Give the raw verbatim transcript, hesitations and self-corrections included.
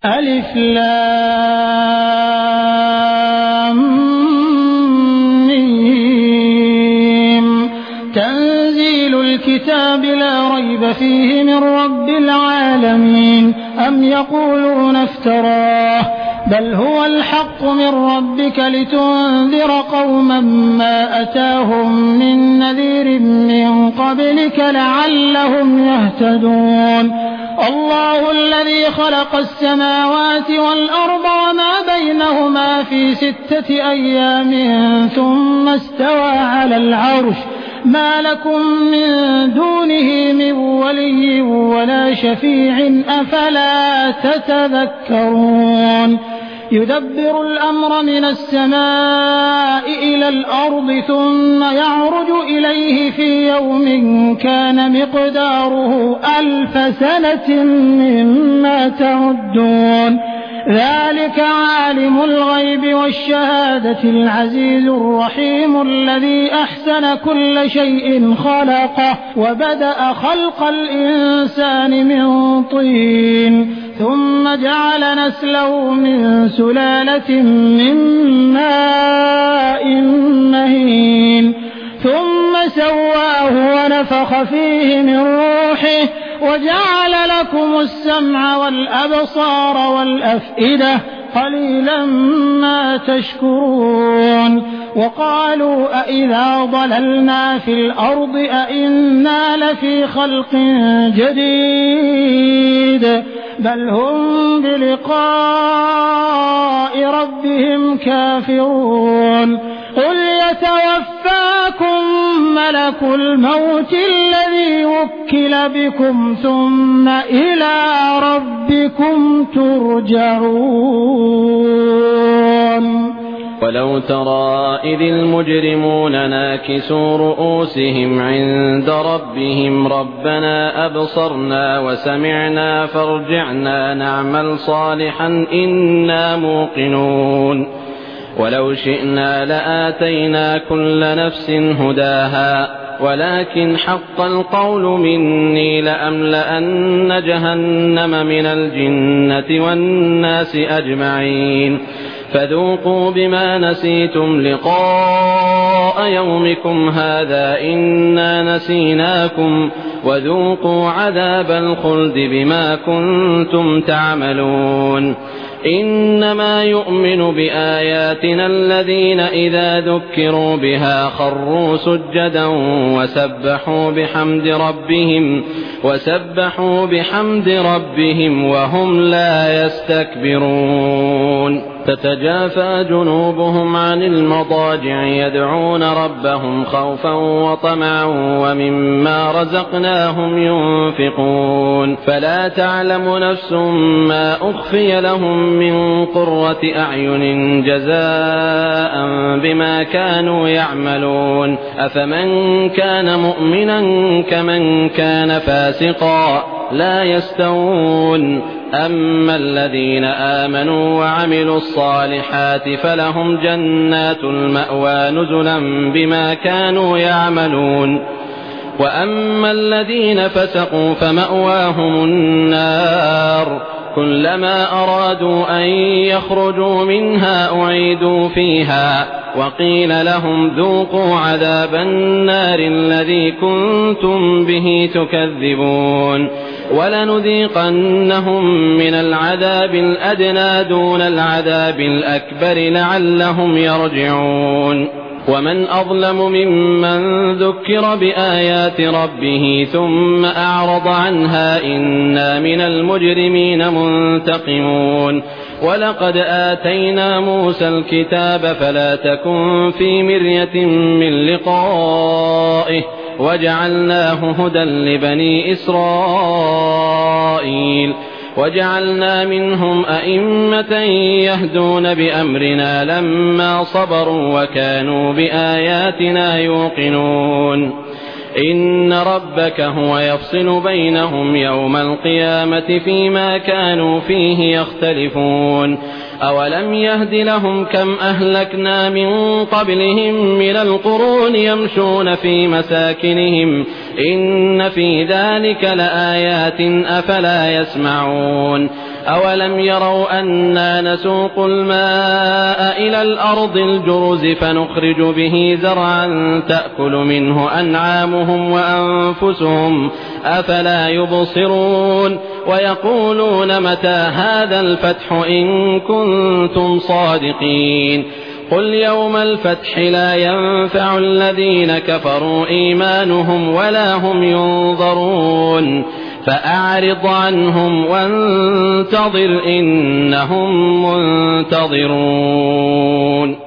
ألف لام ميم تنزيل الكتاب لا ريب فيه من رب العالمين. أم يقولون افتراه بل هو الحق من ربك لتنذر قوما ما أتاهم من نذير من قبلك لعلهم يهتدون. الله الذي خلق السماوات والأرض وما بينهما في ستة أيام ثم استوى على العرش ما لكم من دونه من ولي ولا شفيع أفلا تتذكرون. يدبر الأمر من السماء إلى الأرض ثم يعرج إليه في يوم كان مقداره ألف سنة مما تعدون. ذلك عالم الغيب والشهادة العزيز الرحيم الذي أحسن كل شيء خلقه وبدأ خلق الإنسان من طين ثم جعل نسله من سلالة من ماء مهين ثم سواه ونفخ فيه من روحه وجعل لكم السمع والأبصار والأفئدة قليلا ما تشكرون. وقالوا أئذا ضللنا في الأرض أئنا لفي خلق جديد بل هم بلقاء ربهم كافرون. قل يتوفاكم ملك الموت الذي وكل بكم ثم إلى ربكم ترجعون. ولو ترى إذ المجرمون ناكسوا رؤوسهم عند ربهم ربنا أبصرنا وسمعنا فارجعنا نعمل صالحا إنا موقنون. ولو شئنا لآتينا كل نفس هداها ولكن حق القول مني لأملأن جهنم من الجنة والناس أجمعين. فذوقوا بما نسيتم لقاء يومكم هذا إنا نسيناكم وذوقوا عذاب الخلد بما كنتم تعملون. إنما يؤمن بآياتنا الذين إذا ذكروا بها خروا سجدا وسبحوا بحمد ربهم وسبحوا بحمد ربهم وهم لا يستكبرون. تتجافى جنوبهم عن المضاجع يدعون ربهم خوفا وطمعا ومما رزقناهم ينفقون. فلا تعلم نفس ما أخفي لهم من قرة أعين جزاء بما كانوا يعملون. أفمن كان مؤمنا كمن كان فاسقا لا يستوون. أما الذين آمنوا وعملوا الصالحات فلهم جنات المأوى نزلا بما كانوا يعملون. وأما الذين فسقوا فمأواهم النار كلما أرادوا أن يخرجوا منها أعيدوا فيها وقيل لهم ذوقوا عذاب النار الذي كنتم به تكذبون. ولنذيقنهم من العذاب الأدنى دون العذاب الأكبر لعلهم يرجعون. ومن أظلم ممن ذكر بآيات ربه ثم أعرض عنها إنا من المجرمين منتقمون. ولقد آتينا موسى الكتاب فلا تكن في مرية من لقائه وجعلناه هدى لبني إسرائيل وجعلنا منهم أئمة يهدون بأمرنا لما صبروا وكانوا بآياتنا يوقنون. إن ربك هو يفصل بينهم يوم القيامة فيما كانوا فيه يختلفون. أولم يهد لهم كم أهلكنا من قبلهم من القرون يمشون في مساكنهم إن في ذلك لآيات أفلا يسمعون. أولم يروا أنا نسوق الماء إلى الأرض الجرز فنخرج به زرعا تأكل منه أنعامهم وأنفسهم أفلا يبصرون ويقولون متى هذا الفتح إن كنتم صادقين قل يوم الفتح لا ينفع الذين كفروا إيمانهم ولا هم ينظرون فأعرض عنهم وانتظر إنهم منتظرون.